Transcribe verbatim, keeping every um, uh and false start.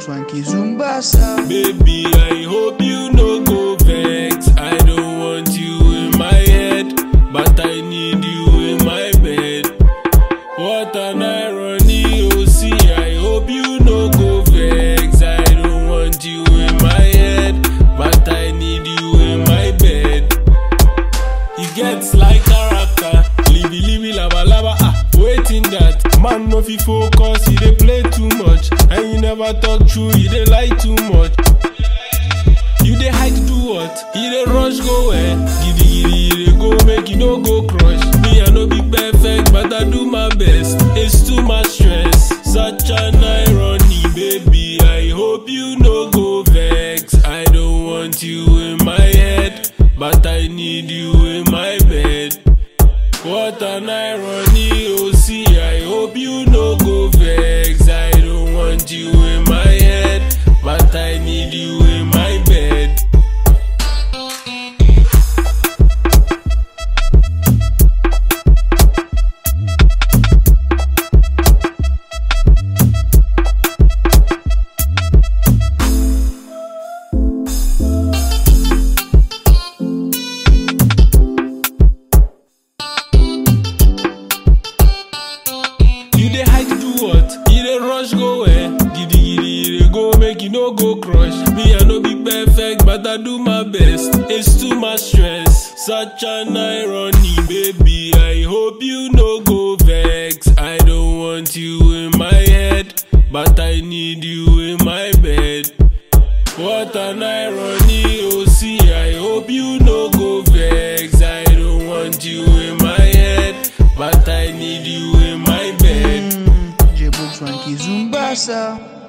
Swanky Zumbasa. Baby, I hope you no go vex. I don't want you in my head, but I need you in my bed. What an irony, oh see, I hope you no go vex. I don't want you in my head, but I need you in my bed. It gets like character, libby libby lava lava, ah, waiting that. Man no fi focus, he dey play too much. And you never talk true, you dey lie too much. You dey hide do what? You dey rush go where? Giddy giddy, you dey go make you no go crush. Me I no be perfect, but I do my best. It's too much stress, such an irony, baby. I hope you no go vex. I don't want you in my head, but I need you in my bed. What an irony, oh see, I hope you no go vex. I don't want you in my head, but I need you in my bed. You dey hide do what? You dey rush go where? Giddy giddy, you dey go make you no go crush. Me I no be perfect, but I do my best. It's too much stress, such an irony, baby. I hope you no go vex. I don't want you in my head, but I need you in my bed. What an irony, oh see, I hope you no go vex. I don't want you in my head, but I need you in my bed. J-Book Swanky Zumbasa.